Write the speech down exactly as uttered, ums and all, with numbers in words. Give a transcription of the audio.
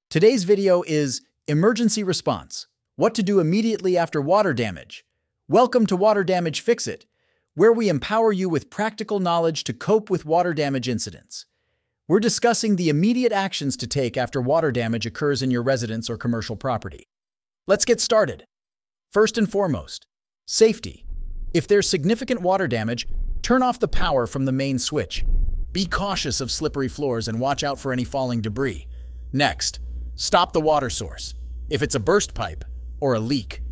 Today's video is Emergency Response: What to do immediately after water damage. Welcome to Water Damage Fix-It, where we empower you with practical knowledge to cope with water damage incidents. We're discussing the immediate actions to take after water damage occurs in your residence or commercial property. Let's get started. First and foremost, safety. If there's significant water damage, turn off the power from the main switch. Be cautious of slippery floors and watch out for any falling debris. Next, stop the water source. If it's a burst pipe or a leak,